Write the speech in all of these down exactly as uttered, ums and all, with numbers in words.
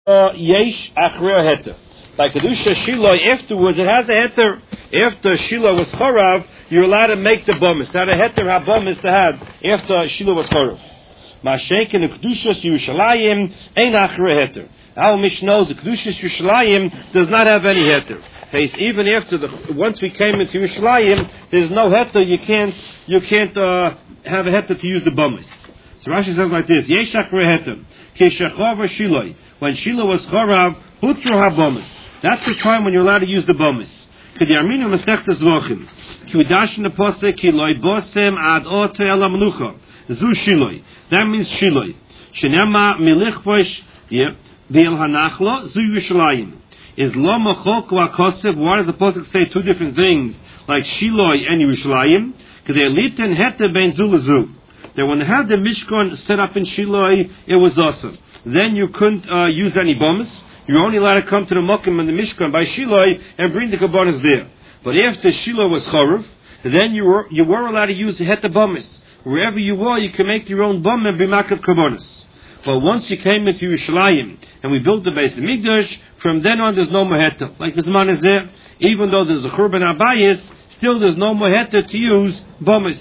Yesh Achre Heter. By Kedusha Shiloh, afterwards, it has a Heter. After Shiloh was Chorav, you're allowed to make the Bomis. Not a Heter HaBomis to have after Shiloh was Chorav. Mashenk in the Kedushas Yerushalayim ain't Achre Heter. Our Mishnah knows the Kedushas Yerushalayim does not have any Heter. Even after the once we came into Yerushalayim, there's no Heter. You can't you can't uh, have a Heter to use the Bomis. So Rashi says like this: Yesh Achre Heter ki shechov Shiloh. When Shiloh was Chorav, Hutru HaBomis. That's the time when you're allowed to use the Bomis. K'di Arminu Masechtas Vochim. Ki udash in the posek ki loy bosem ad ote el ha-menucha. Zu Shiloh. That means Shiloh. Shenema milichvosh v'el hanachlo zu Yerushalayim. Is lo machok wa kosev. Why does the posek say two different things like Shiloh and Yerushalayim? K'di eliten hete ben zu lezu. That when they had the Mishkan set up in Shiloh, it was awesome. Then you couldn't uh, use any bombs. You're only allowed to come to the Mokim and the Mishkan by Shiloh and bring the Kabbanas there. But after Shiloh was Chorav, then you were you were allowed to use the Het Bomis. Wherever you were, you can make your own bomb and be Makav Kabbanas. But once you came into Yerushalayim and we built the base of Mikdash, from then on there's no more Heta. Like Bisman is there, even though there's a Churban Abayis, still there's no more Heta to use Bomis.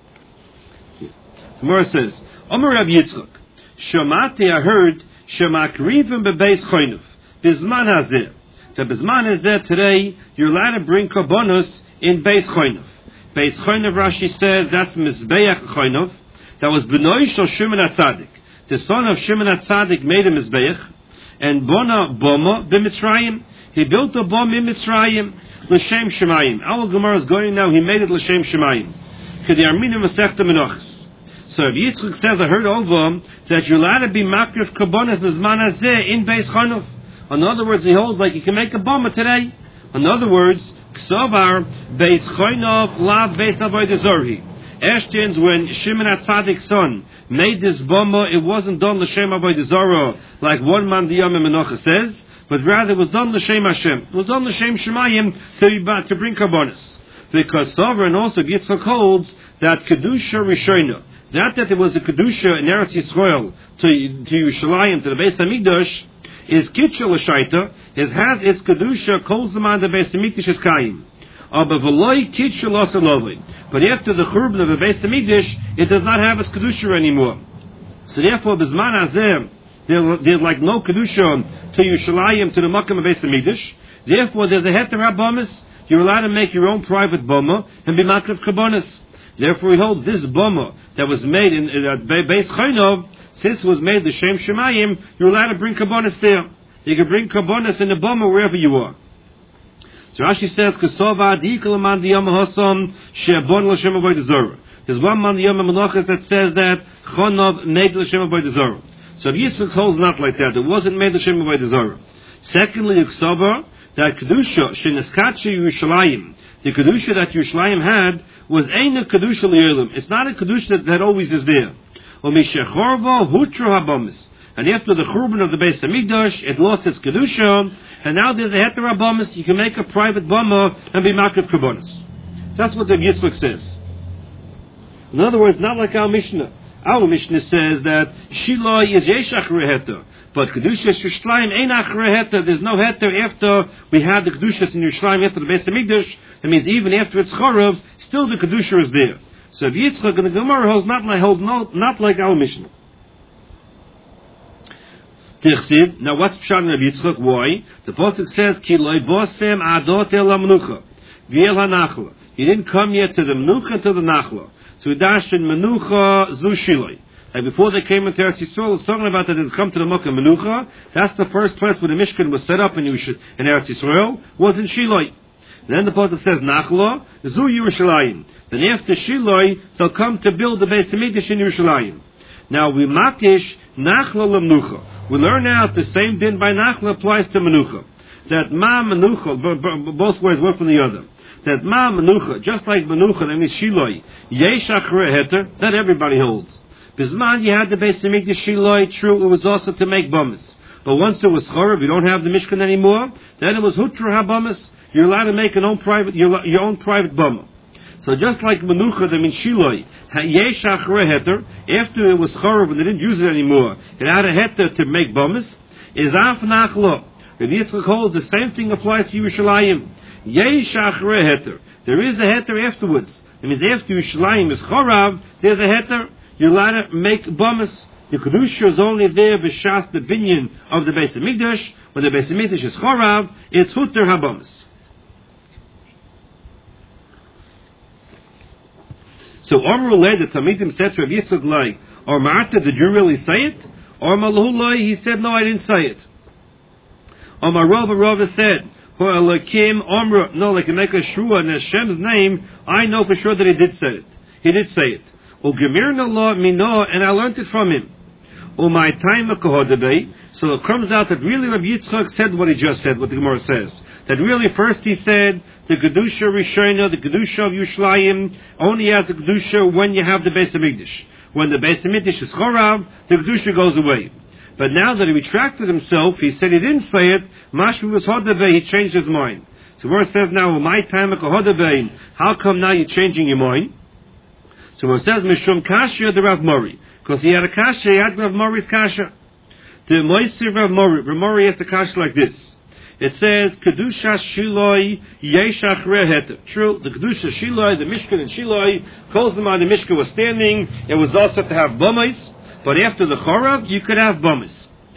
The Gemara says, Omer Rav Yitzchak, Shomati, I heard, Shemakrivim bebeis choynuf. Bizman hazeh. The bizman hazeh today, you're allowed to bring korbanos in beis choynuf. Beis choynuf, Rashi says, that's mizbeach choynuf. That was benoi shel Shimon HaTzadik. The son of Shimon HaTzadik made a mizbeach, and bona boma b'Mitzrayim. He built a bom in Mitzrayim, l'shem shemayim. Our Gemara is going now, he made it l'shem shemayim. K'di arminu masechta menachas. So if Yitzchak says, I heard over that you're allowed to be makrif kabbanas b'zman hazeh in beis choynuf. In other words, he holds like you can make a bomba today. In other words, ksovar beis choynuf lav beis avodah zorhi. Ashton's when Shimon HaTzadik's son made this bomba, it wasn't done l'shem avodah zorah like one man diyam Menocha says, but rather it was done l'shem Hashem. It was done l'shem shemayim to to bring kabbanas. Because Sover and also Yitzchak holds that kedusha rishona. That that there was a kedusha in Eretz Yisrael to to Yerushalayim to the Beis Hamikdash is kitcha l'shaita. It has its kedusha kol zaman the Beis Hamikdash is kaim. Aber v'loi kitcha l'salovin. But after the churban of the Beis Hamikdash, it does not have its kedusha anymore. So therefore, b'zman hazeh there, there's like no kedusha to Yerushalayim to the Makom of Beis Hamikdash. Therefore, there's a heter habamis. You're allowed to make your own private boma and be makrav kabbanas. Therefore, he holds this boma that was made in uh, Beis Choynov, since it was made the Shem Shemayim, you're allowed to bring kabbanas there. You can bring kabbanas in the boma wherever you are. So Rashi says, "Kesova adikal man diyam hasam she'abon l'shem avodah zorah." There's one man diyam menachas that says that Chonov made l'shem avodah zorah. So Yisrael holds not like that. It wasn't made l'shem avodah zorah. Secondly, Kesova that kedusha sheneskatshe Yerushalayim. The kedusha that Yerushalayim had was ain't a kedusha li'olam. It's not a kedusha that, that always is there. And after the churban of the Beis Hamikdash, it lost its kedusha, and now there's a heter habamis. You can make a private bama and be makrav kabbanas. That's what the Yitzchak says. In other words, not like our Mishnah. Our Mishnah says that Shiloh is yesh achre heter, but kedusha Yerushalayim ain't achre heter. There's no heter after we had the kedushas in Yerushalayim after the Beis Hamikdash. That means even after it's chorav, still the kedusha is there. So if Yitzchak and the Gemara holds not like holds no, not like our Mishnah. Tichsiv. Now what's pshat in Yitzchak? Why? The pasuk says ki loy bosem adot el ha-menucha v'el ha-nachla. He didn't come yet to the menucha to the nachla. So he dashed in menucha zu Shiloh. Like before they came into Eretz Yisrael, it's talking about that they come to the Mokum Menucha. That's the first place where the Mishkan was set up in, Yerush- in Eretz Yisrael, was in Shiloh. And then the pasuk says Nachla zu Yerushalayim. Then after Shiloh, they'll come to build the Beis Hamikdash in Yerushalayim. Now we makish Nachla leMenucha. We learn now that the same din by Nachla applies to Menucha. That Ma Menucha, both words work from the other. That Ma Menucha, just like Menucha, that means Shiloh, Yesh Achre Heter, that everybody holds. Bisman, you had the Beis Hamikdash Shiloh, true, it was also to make bombas. But once it was Chorav, you don't have the Mishkan anymore, then it was Hutra HaBamas, you're allowed to make an own private, your, your own private bomba. So just like Menucha, that means Shiloh, Yesh Achre Heter, after it was Chorav and they didn't use it anymore, it had a Heter to make bombas. is af nachlo. Rabbi Yitzchak holds the same thing applies to Yerushalayim. Yesh achre heter. There is a heter afterwards. It means after Yerushalayim is chorav, there's a heter. You're allowed to make bomis. The kedusha is only there b'shas the binyan of the Beis Hamikdash. When the Beis Hamikdash is chorav, it's huter habomis. So Omru led the Talmidim said to Rabbi Yitzchak like, or Marta, did you really say it? Or Malahulai, he said, no, I didn't say it. Or Marova Rova said, Kim Omru, no, like you make a shua in Hashem's name, I know for sure that he did say it. He did say it. O Gemirna law mino, and I learned it from him. O my time so it comes out that really Rabbi Yitzchak said what he just said, what the Gemara says. That really first he said the Kedusha Rishona, the Kedusha of Yerushalayim, only has the Kedusha when you have the Beis Hamikdash. When the Beis Hamikdash is Chorav, the Kedusha goes away. But now that he retracted himself, he said he didn't say it, Mashvu was Hodavei, he changed his mind. So where it says now, my time Hodavei, how come now you're changing your mind? So when it says Mishum Kasha the Rav Mori, because he had a Kasha, he had Rav Mori's Kasha. The Moisir Rav Mori, Rav Mori has the Kasha like this. It says, Kedusha Shiloi Yeshach Rehet. True, the Kedusha Shiloi, the Mishkan and Shiloi, Kolzama, the Mishkan was standing. It was also to have Bomis, but after the Chorav, you could have Bomis.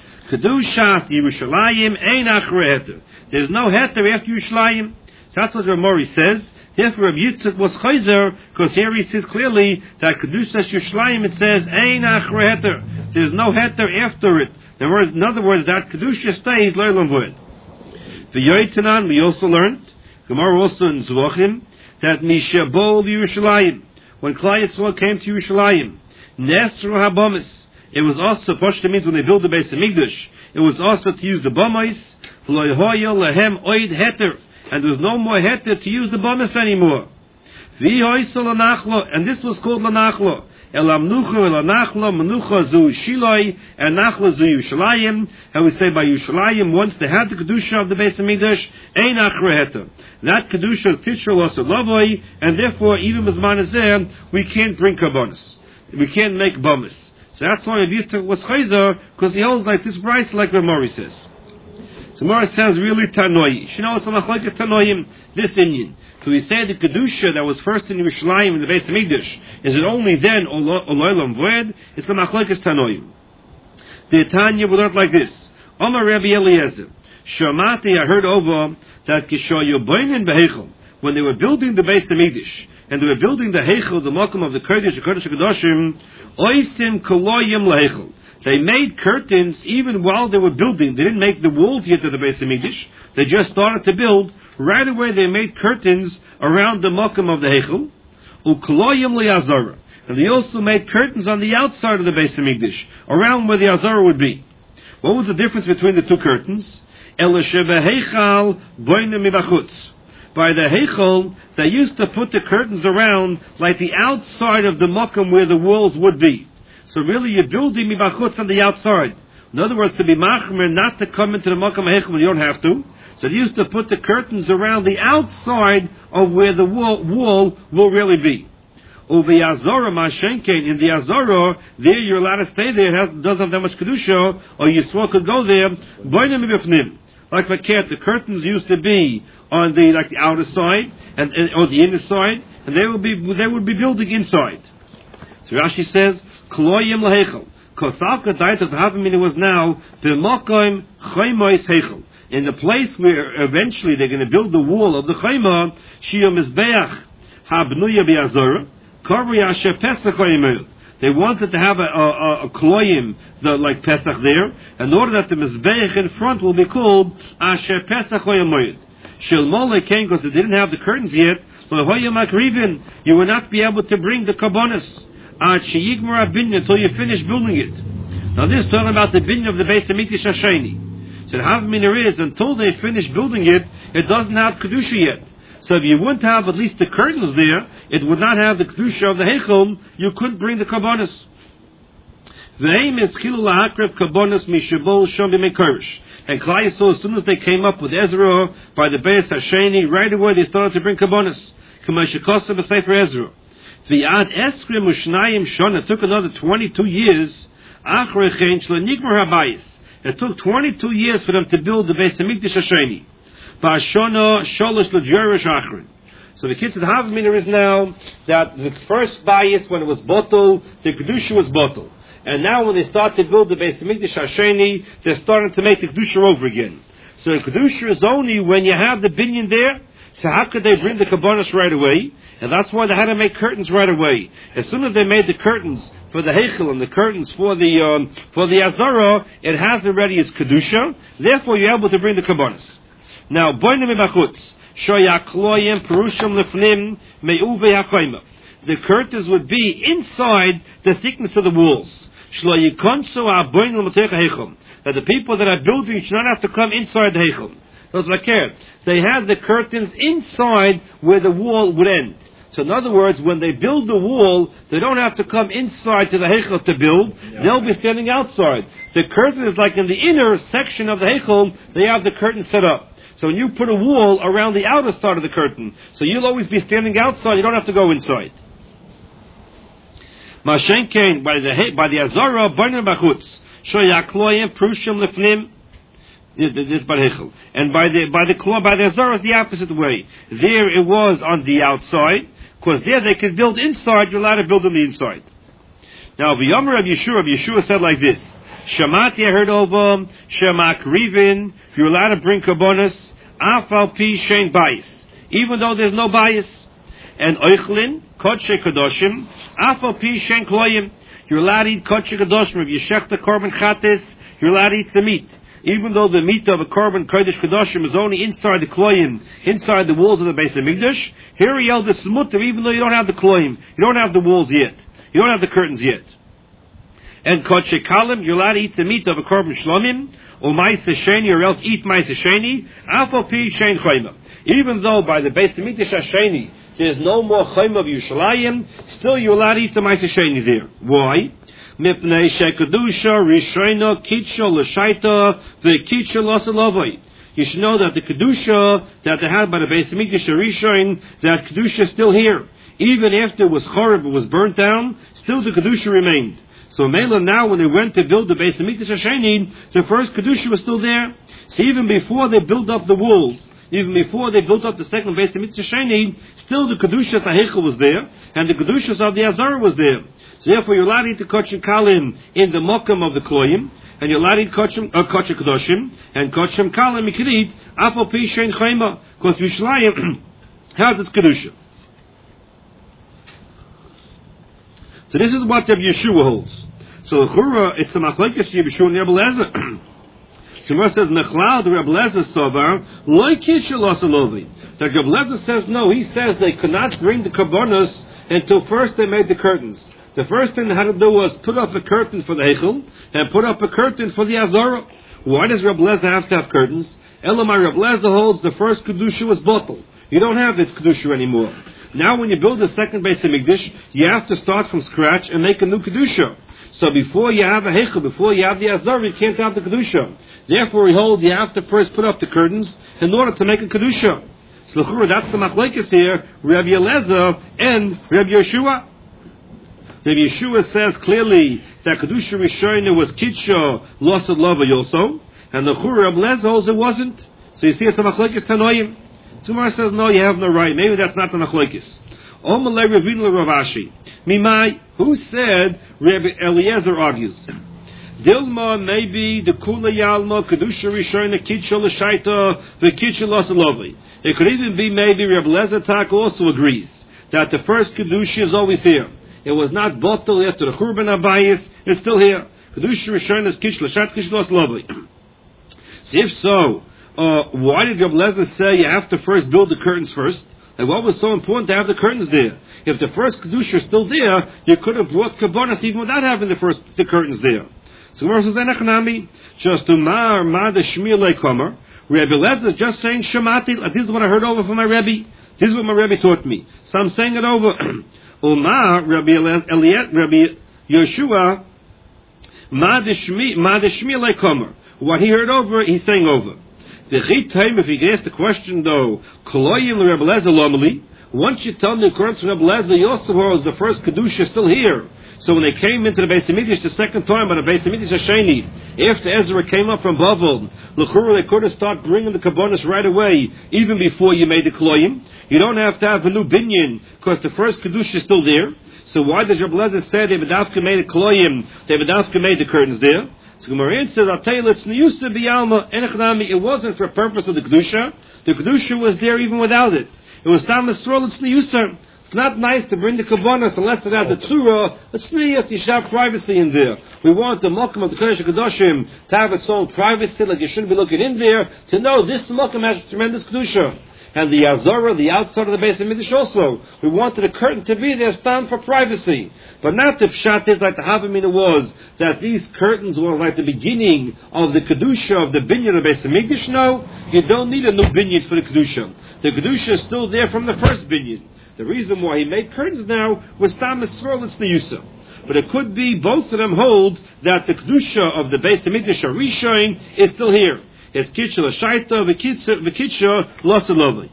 Kedusha Yerushalayim Einach Rehet. There's no Heter after Yerushalayim. So that's what Rav Mori says. Therefore, Rav Yitzchak was Chayzer, because here he says clearly that Kedusha Yerushalayim, it says Einach Rehet. There's no Heter after it. In other words, that Kedusha stays Leilam Voed. The Yoitanan, we also learned, Gemara also in Zvachim, that Mishabol Yerushalayim, when Klal Yisrael came to Yerushalayim, Nesru HaBomis, it was also, Pashta means when they built the Beis Hamikdash, it was also to use the Bomis, V'lo Yehoya Lehem Oid Heter, and there was no more Heter to use the Bomis anymore. V'Hoysel Lanachlo, and this was called Lanachlo. El Amnucha, El Anachlo, Menucha Zu Shiloi, and Nachlo Zu Yerushalayim. And we say by Yerushalayim, once they had the Kedusha of the Beis Hamikdash, Ein Achre Heter. That Kedusha is Tishra also Lavoi, and therefore, even as man is there, we can't bring Karbonis. We can't make Bomis. So that's why Rabbi Yitzchak was Chayzer, because he holds like this price, like the Mori says. So Mori says, really Tanoi. You know, it's a Machlekes Tanoim, this Indian. So we say the Kedusha that was first in Yerushalayim in the Beis Hamikdash, is it only then Oloylam Voed? It's a Machlekes Tanoim. The Tanya would learn like this. Omar Rabbi Eliezer, Shamati, I heard over that Kishoyo Boinin Behechel, when they were building the Beis Hamikdash, and they were building the Hechel, the Malkum of the Kodesh, the Kodesh HaKadoshim, Oisin Koloyim Lehechel. They made curtains even while they were building. They didn't make the walls yet of the Beis Hamikdash. They just started to build. Right away they made curtains around the Malkum of the Hechel. Ukoloyim Le'azara. And they also made curtains on the outside of the Beis Hamikdash, around where the Azara would be. What was the difference between the two curtains? Elasheva Heichal Boinem Mibachutz. By the Heichal, they used to put the curtains around like the outside of the Malkum where the walls would be. So really you're building Mibachutz on the outside. In other words, to be machmer, not to come into the Malkum Heichal when you don't have to. So they used to put the curtains around the outside of where the wall, wall will really be. Over Yazora Mashenkein, in the Yazora, there you're allowed to stay there, it has, doesn't have that much Kedusha, or Yisrael could go there, Boinem Bifnim. Like the cat, the curtains used to be on the like the outer side, and, and or the inner side, and they would be they would be building inside. So Rashi says, Kloyim Lahechel. Kosalka Daita Havamina was now B'Mokoim Chaymois Hechel. In the place where eventually they're going to build the wall of the Chayma, Shiyom Mizbeach Habnuya B'Azora, Korvi Asher Pesach Chayimel. They wanted to have a, a, a, a kloyim, the, like Pesach there, in order that the Mizbeach in front will be called Asher Pesach Chayimel. Shilmole came because they didn't have the curtains yet, you will not be able to bring the Karbonis until you finish building it. Now this is talking about the binyan of the Beis Hamikdash Hasheni. So the Havamina is, until they finish building it, it doesn't have Kedusha yet. So if you wouldn't have at least the curtains there, it would not have the Kedusha of the Heichel, you couldn't bring the Karbonis. The aim is Chilul HaAkref Karbonis Mishabol Shom B'Mekorish. And Klal Yisrael, as soon as they came up with Ezra by the Beis Hasheni, right away they started to bring Karbonis. Kamashikosa B'Sefer Ezra. The Ad Eskrim Ushnayim Shon, it took another twenty-two years, Achrechein Shlo Nigmar Habayis. It took twenty-two years for them to build the Beis Hamikdash Hasheni. Ba'ashona sholosh l'jerish achron. So the kids of the Havamina is now that the first bias when it was bottled, the Kedusha was bottled. And now when they start to build the Beis Hamikdash Hasheni, they're starting to make the Kedusha over again. So the Kedusha is only when you have the binyan there. So how could they bring the Kabbanis right away? And that's why they had to make curtains right away. As soon as they made the curtains for the Heichel and the curtains for the um, for the Azara, it has already its Kedusha. Therefore, you're able to bring the Kabbanis. Now, boinim b'chutz, shoyakloyim perushim lefnim meuve hakoyma. The curtains would be inside the thickness of the walls. Shlo yikonso aboinu l'matech heichel. That the people that are building should not have to come inside the heichel. Those like care. They have the curtains inside where the wall would end. So in other words, when they build the wall, they don't have to come inside to the heichel to build. Yeah. They'll be standing outside. The curtain is like in the inner section of the heichel. They have the curtain set up. So when you put a wall around the outer side of the curtain, so you'll always be standing outside, you don't have to go inside. Mashenkein, by the by the Azara, Barnim Bachutz, Shoyakloyim, Prushim Lefnim, this Barhechel. And by the by the by the Azara is the opposite way. There it was on the outside, because there they could build inside, you're allowed to build on the inside. Now, the Yomer of Yeshua, Yeshua said like this. Shamati, I heard of them. Shemak Rivin. If you're allowed to bring kabbonis, afal pi shein bias, even though there's no bias. And oichlin kodshe kadoshim, afal pi shein kloyim. You're allowed to eat kodshe kadoshim. If you shech the korban chatis, you're allowed to eat the meat, even though the meat of a korban kodesh kadoshim is only inside the kloyim, inside the walls of the Beis Hamikdash. Here he yelled it's mutter, even though you don't have the kloyim, you don't have the walls yet, you don't have the curtains yet. And kodshe kalim, you're allowed to eat the meat of a korban shlomim, or ma'aseh sheni, or else eat ma'aseh sheni, afal pi shein chayma. Even though by the Beis Hamikdash Hasheni there's no more chayma of Yerushalayim, still you're allowed to eat the ma'aseh sheni there. Why? Mipnei shekadusha rishayna kitcha l'shaita v'kitcha l'salavai. You should know that the kedusha that they had by the Beis Hamikdash Rishon, that kedusha is still here. Even after it was chorib, it was burnt down, still the kedusha remained. So Mela now, when they went to build the Beis Hamikdash Hasheni, the first kedusha was still there. So even before they built up the walls, even before they built up the second Beis Hamikdash Hasheni, still the kedusha of Heichel was there, and the kedusha of the Azara was there. So therefore, you're allowed to eat the kodshe kalim in the mokum of the kloyim, and you're allowed to eat kodshe uh, kadoshim, and kodshe kalim you can eat afal pi shein chayma, because Yerushalayim has its kedusha. So this is what Rabbi Yeshua holds. So the Chura, it's the machlekes Rabbi Yeshua and Rabbi Eliezer. Shemar says Mechlal, the Rabbi Eliezer sovar loy kitcha l'salovi. The Rabbi Eliezer says no. He says they could not bring the kabbonos until first they made the curtains. The first thing they had to do was put up a curtain for the Heichel and put up a curtain for the Azara. Why does Rabbi Eliezer have to have curtains? Elamai Rabbi Eliezer holds the first kedusha was bottled. You don't have this kedusha anymore. Now when you build a second Beis Hamikdash, you have to start from scratch and make a new kedusha. So before you have a heichel, before you have the azar, you can't have the kedusha. Therefore, we hold you have to first put up the curtains in order to make a kedusha. So that's the machlekes here, Rabbi Eliezer and Rabbi Yeshua. Rabbi Yeshua says clearly that kedusha rishona was kitcha lost of love also, and the Chura Rabbi Eliezer holds it wasn't. So you see, it's a machlekes tanoim. Tumar says, no, you have no right. Maybe that's not the machlekes. Omalei Ravina Ravashi. Mimai, who said Rabbi Eliezer argues? Dilma maybe the Kula Yalma Kedusha Rishona Kitcha L'Shaita V'Kitcha L'Salovli. It could even be maybe Rabbi Eliezer Tak also agrees that the first Kedusha is always here. It was not bottled after the Churban Abayis. It's still here. Kedusha Rishona is Kitcha L'Shaita Kitcha L'Salovli. So if so, Uh, why did Rabbi Eliezer say you have to first build the curtains first? And what was so important to have the curtains there? If the first kedusha is still there, you could have brought kabbanas even without having the first the curtains there. So Gemara says, "Enachnami just to mar ma the shmir leikomer." Rabbi Eliezer is just saying shemati. This is what I heard over from my Rebbe. This is what my Rebbe taught me. So I'm saying it over. Umar Rabbi Eliezer, Rabbi Yeshua ma the shmir ma the shmir leikomer. What he heard over, he's saying over. The chit time, if he asks the question though, Koloyim Rabbi Eliezer Lomeli, once you tell me according to Rabbi Eliezer Yosef was the first kedusha still here. So when they came into the Beis Hamikdash the second time, by the Beis Hamikdash Hasheni, after Ezra came up from Bavel, l'chura they could have started bringing the kabbonos right away, even before you made the kloyim. You don't have to have a new binyan, because the first kedusha is still there. So why does Rabbi Lezer say they v'dafka made the kloyim, they v'dafka made the curtains there? So Gemara says, I'll tell you, it's niyusa b'yalma, enechnami, it wasn't for purpose of the kedusha. The kedusha was there even without it. It was tam esrol, it's niyusa. It's not nice to bring the kabbanos unless it has a tzura. It's niyas, you should have privacy in there. We want the mokum of the Kodesh HaKadoshim to have its own privacy, like you shouldn't be looking in there, to know this mokum has tremendous kedusha. And the Azara, the outside of the Beis Hamikdash also. We wanted a curtain to be there, stand for privacy. But not the pshat is like the Havamina was, that these curtains were like the beginning of the Kedusha of the binyan of the Beis Hamikdash. No, you don't need a new binyan for the Kedusha. The Kedusha is still there from the first binyan. The reason why he made curtains now was Tam Yisrael, it's the Yusa. But it could be both of them hold that the Kedusha of the Beis Hamikdash Rishon is still here. It's Kitcha L'Shaita, V'Kitcha L'Salovai.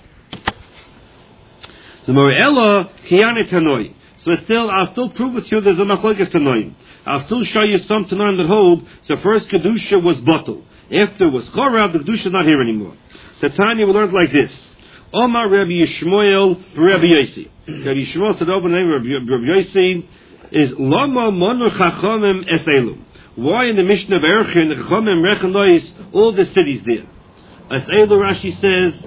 The Morella Kiyane Tanoi. So it's still, I'll still prove it to you there's a Machlokes Tanoim. I'll still show you some Tanoim that hold the first Kedusha was bottle. After it was Chorav, the Kedusha is not here anymore. The Tanya we learned like this. Omar Rabbi Yishmael Rabbi Yossi. Rabbi Yishmael said over the name of Rabbi Yossi is Lama Monu Chachamim Eselu. Why in the Mishnah of Erchin, the Chachamim recognize all the cities there? Eselu Rashi says,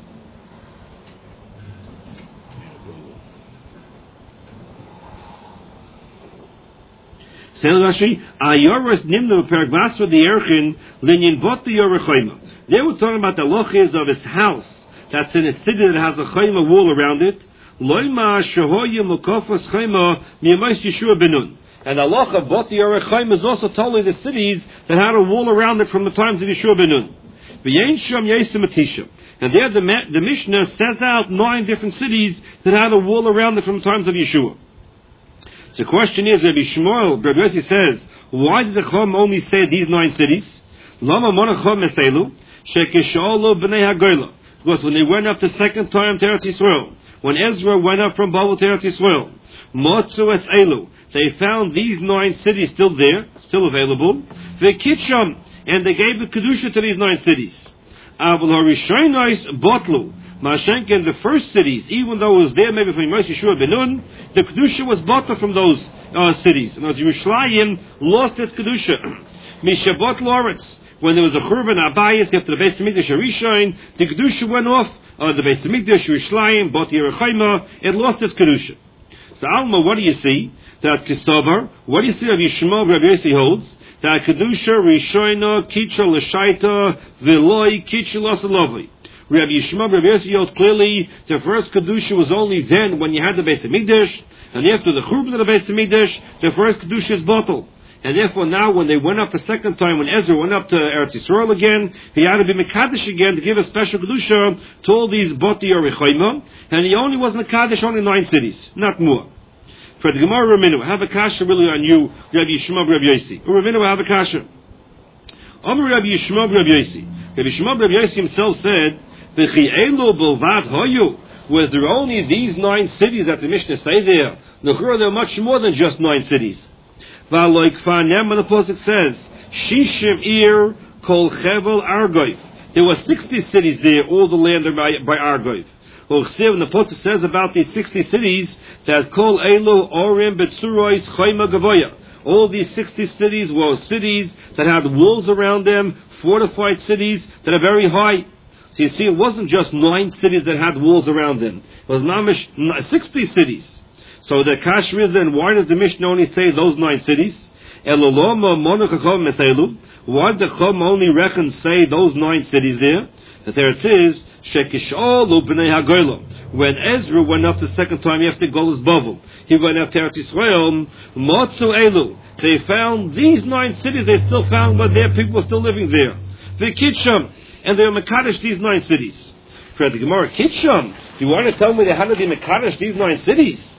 Eselu Rashi, Ayoras Nimnu Perak Basra the Erchin, Linyan Bot the Yorechayma. They were talking about the lochis of his house. That's in a city that has a chayma wall around it. Loima shehoyim mukafas chayma miyamayis Yeshua benun. And the loch of Boti Yorech Chayma is also totally the cities that had a wall around it from the times of Yeshua benun. V'yein sham yesim atisha. And there the, the Mishnah says out nine different cities that had a wall around it from the times of Yeshua. So the question is, Rabbi Shmuel, Rabbi Yossi says, why did the Chum only say these nine cities? Lama monachom eselu shekishalo b'nei hagoyla. Because when they went up the second time to Eretz Yisrael, when Ezra went up from Babel to Eretz Yisrael, Motzu es Elu, they found these nine cities still there, still available. V'kitsham, and they gave the kedusha to these nine cities. Avul harishonos botlu, Mashenken, the first cities, even though it was there maybe from Yemais Yeshua Benun, the kedusha was bottled from those uh, cities. And Yerushalayim lost its kedusha. Mishabot Loretz. When there was a Churban Abayis after the Beis Hamikdash Rishon, the Kedusha went off, uh, the Beis Hamikdash, Yerushalayim, Bot Yerechayma, it lost its Kedusha. So Alma, what do you see? That Kisobar, what do you see of Yishmael Rabbi Yossi holds? That Kedusha, Rishona, Kitcha, L'Shaita, V'loi, Kitcha, L'Salovai. Rabbi Yishmael Rabbi Yossi holds clearly the first Kedusha was only then when you had the Beis Hamikdash, and after the Churban of the Beis Hamikdash, the first Kedusha is bottled. And therefore now when they went up the second time, when Ezra went up to Eretz Yisrael again, he had to be Mekadesh again to give a special Kedusha to all these Boti Yorechayma, and he only was Mekadesh only nine cities, not more. For the Gemara Raminu, have a kasha really on you, Rabbi Yishmael Rabbi Yossi. Raminu, have a kasha. Amar Rabbi Yishmael Rabbi Yossi. Rabbi Yishmael Rabbi Yossi himself said, V'chi elu b'lvad hoyu. Was there only these nine cities that the Mishnah say there? Nechura, there are much more than just nine cities. V'aloy kfanem, and the Pasuk says, Shishim ir kol chevel Argoiv. There were sixty cities there, all the land by, by Argoiv. And the Pasuk says about these sixty cities, that kol elu orim betzurois chayma gavoya. All these sixty cities were cities that had walls around them, fortified cities that are very high. So you see, it wasn't just nine cities that had walls around them. It was namish sixty cities. So the Kashmir is then, why does the Mishnah only say those nine cities? Why did the Chum only reckon say those nine cities there? That there it says, Shekisholu b'nei hagoyla. When Ezra went up the second time after Golus Bavel, he went up to Eretz Yisrael, Motzu elu. They found these nine cities, they still found, but their people were still living there. V'kitsham, and they were Mekadesh these nine cities. For the Gemara, Kitsham, you want to tell me they had to be Mekadesh these nine cities?